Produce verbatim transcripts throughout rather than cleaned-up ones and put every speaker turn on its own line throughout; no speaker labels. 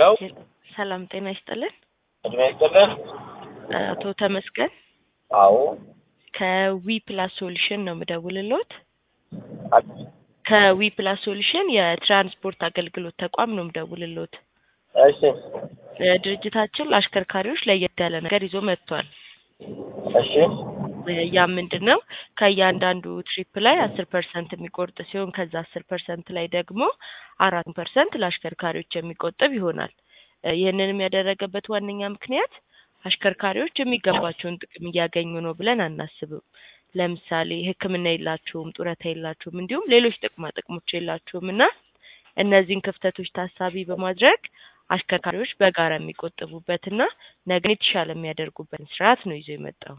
ነው
ሰላም ጤና ይስጥልን።
ጤና ይስጥልን።
አቶ ተመስገን
አዎ
ከዊ ፕላስ ሶሉሽን ነው የምደውልልዎት።
አት
ከዊ ፕላስ ሶሉሽን የትራንስፖርት አገልግሎት ተቋም ነው የምደውልልዎት።
እሺ
ድርጅታችን ለአሽከርካሪዎች ለየት ያለ ነገር ይዞ መጥቷል።
እሺ
ያ ምንድነው? ከእያንዳንዱ ትሪፕ ላይ አስር ፐርሰንት የሚቆርጥ ሲሆን ከዛ አስር ፐርሰንት ላይ ደግሞ አራት ፐርሰንት ለአሽከርካሪዎች የሚቆጥብ ይሆናል። ይህንንም ያደረገበት ዋነኛ ምክንያት አሽከርካሪዎች የሚገባቸውን ጥቅም እያገኙ ነው ብለን አናስብም። ለምሳሌ ሕክምና የላቸውም፣ ጡረታ የላቸውም፣ እንዲሁም ሌሎች ጥቅማ ጥቅሞች የላቸውምና እነዚህን ክፍተቶች ታሳቢ በማድረግ አሽከርካሪዎች በጋራ የሚቆጥቡበትና ነገን የተሻለ የሚያደርጉበት ስርዓት ነው ይዞ የመጣው።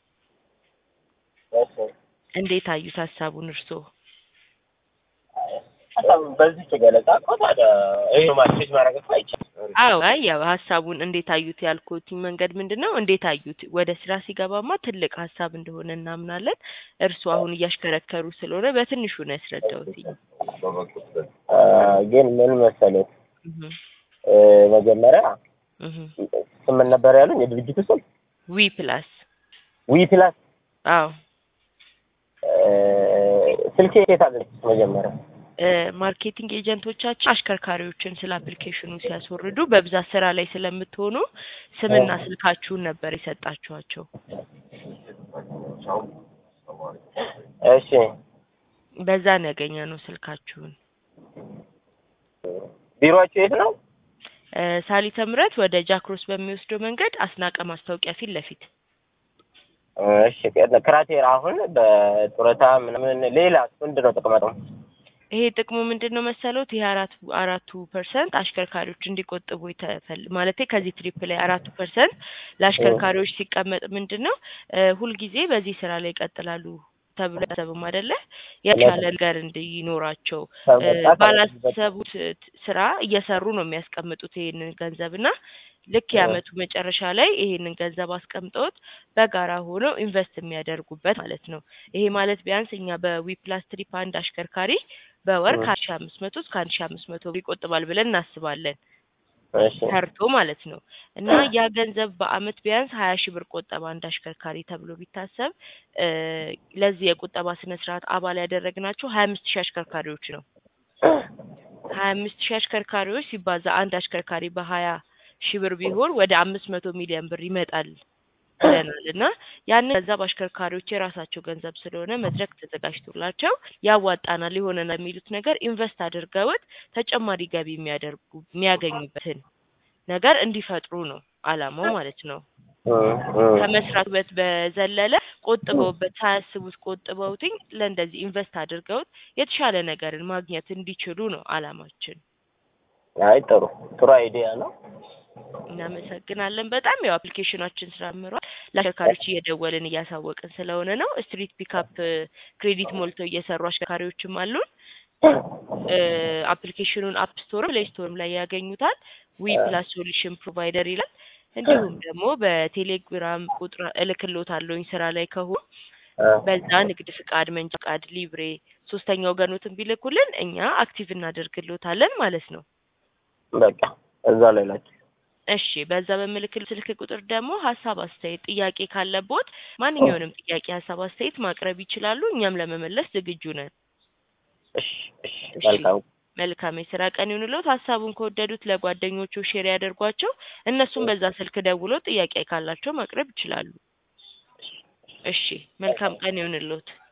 እንዴት አዩት ሐሳቡን እርስዎ?
አላም በዚህ ተገለጻ ቆጣዳ ይሄ ማርኬት ማረግ አይቻልም።
አዎ አይ ያው ሐሳቡን እንዴት አዩት ያልኩት መንገድ ምንድነው? እንዴት አዩት ወደ ስራ ሲገባማ ትልቅ ሐሳብ እንደሆነ እናምናለን። እርስዎ አሁን እያሽከረከሩ ስለሆነ በትንሹ ነው ያስረዳሁት።
ግን ምን መሰለህ መጀመሪያ ስም ነበር ያሉኝ የድርጅቱ ስም
ዊ ፕላስ
ዊ ፕላስ
አዎ
ስልኬ የታዘዝ መጀመሪያ
ማርኬቲንግ ኤጀንቶቻችን አሽከርካሪዎችን ስለ አፕሊኬሽኑ ሲያስወርዱ በብዛት ስራ ላይ ስለምትሆኑ ስምና ስልካችሁን ነበር የሰጣችኋቸው።
እሺ
በዛ ነው ያገኘነው ስልካችሁን።
ቢሮአችሁ የት ነው?
ሳሊተ ምሕረት ወደ ጃክሮስ በሚወስደው መንገድ አስናቀ ማስታወቂያ ፊት ለፊት።
እሺ ክራቴር አሁን በጡረታ ምንም ሌላ ምንድነው ጥቅሙ?
ይሄ ጥቅሙ ምንድነው መሰሎት? ይሄ አራት አራቱ ፐርሰንት አሽከርካሪዎች እንዲቆጥቡ ይተፈል ማለት ከዚህ ትሪፕ ላይ አራቱ ፐርሰንት ለአሽከርካሪዎች ሲቀመጥ ምንድነው ሁሉ ጊዜ በዚህ ስራ ላይ ይቀጥላሉ ተብሎ ተሰብም አይደለ የተሻለ ነገር እንዲኖራቸው ባላሰቡት ስራ እየሰሩ ነው የሚያስቀምጡት ይሄንን ገንዘብና ልክ ያመቱ መጨረሻ ላይ ይሄንን ገንዘብ አስቀምጠውት በጋራ ሆነው ኢንቨስት የሚያደርጉበት ማለት ነው። ይሄ ማለት ቢያንስ እኛ በዊ ፕላስ ትሪፕ አንድ አሽከርካሪ በወር ከአንድ ሺህ አምስት መቶ እስከ አንድ ሺህ አምስት መቶ ይቆጥባል ብለን እናስባለን። እሺ ሰርቶ ማለት ነው። እና ያ ገንዘብ በአመት ቢያንስ ሀያ ሺህ ብር ቆጠባ አንድ አሽከርካሪ ተብሎ ቢታሰብ ለዚህ የቁጠባ ስነ ስርዓት አባል ያደረግናቸው ሀያ አምስት ሺህ አሽከርካሪዎች ነው። ሀያ አምስት ሺህ አሽከርካሪዎች ሲባዛ አንድ አሽከርካሪ በሀያ ሺህ ብር ቢሆን ወደ አምስት መቶ ሚሊዮን ብር ይመጣል ብለናልና ያን ገንዘብ አሽከርካሪዎች የራሳቸው ገንዘብ ስለሆነ መድረክ ተዘጋጅቶላቸው ያዋጣናል ይሆነናል የሚሉት ነገር ኢንቨስት አድርገውት ተጨማሪ ገቢ የሚያደርጉ የሚያገኙበትን ነገር እንዲፈጥሩ ነው አላማው ማለት ነው። ከመስራቱበት በዘለለ ቆጥበውበት ሳያስቡት ቆጥበውትኝ ለእንደዚህ ኢንቨስት አድርገውት የተሻለ ነገርን ማግኘት እንዲችሉ ነው አላማችን።
አይ ጥሩ ጥሩ አይዲያ ነው።
እናመሰግናለን በጣም ያው አፕሊኬሽናችን ስራ አምሯል። ለአሽከርካሪዎች እየደወልን እያሳወቅን ስለሆነ ነው። ስትሪት ፒካፕ ክሬዲት ሞልቶ እየሰሩ አሽከርካሪዎችም አሉን። አፕሊኬሽኑን አፕ ስቶር ፕሌይ ስቶርም ላይ ያገኙታል። ዊ ፕላስ ሶሉሽን ፕሮቫይደር ይላል። እንዲሁም ደግሞ በቴሌግራም ቁጥር እልክልዎታለሁኝ ስራ ላይ ከሆነ በዛ ንግድ ፍቃድ፣ መንጃ ፍቃድ፣ ሊብሬ ሶስተኛ ወገኖትን ቢልኩልን እኛ አክቲቭ እናደርግልዎታለን ማለት ነው።
በቃ እዛ ላይ ላይ
እሺ በዛ በመልክል ስልክ ቁጥር ደግሞ ሐሳብ አስተያየት ጥያቄ ካለቦት ማንኛውንም ጥያቄ ሐሳብ አስተያየት ማቅረብ ይችላሉ። እኛም ለመመለስ ዝግጁ ነን።
እሺ እሺ መልካም
መልካም የሥራ ቀን ይሁንልዎት። ሐሳቡን ከወደዱት ለጓደኞቹ ሼር ያደርጓቸው። እነሱም በዛ ስልክ ደውለው ጥያቄ ካላቸው ማቅረብ ይችላሉ። እሺ መልካም ቀን ይሁንልዎት።